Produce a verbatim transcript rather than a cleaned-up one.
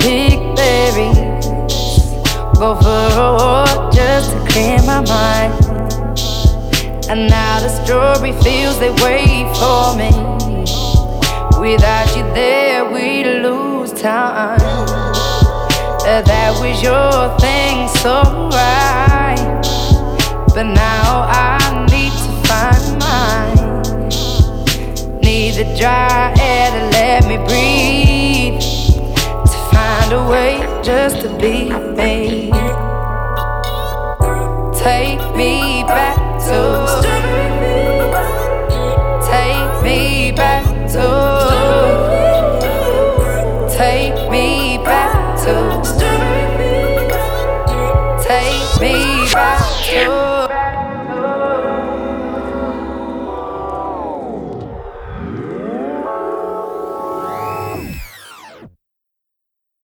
pick berries, go for a walk just to clear my mind. And now the strawberry fields, they wait for me. Without you there, we lose time. Uh, That was your thing, so right. But now I need to find mine. Need the dry air to let me breathe, to find a way just to be me. Take me back to, take me back to, take me back to, take me back to.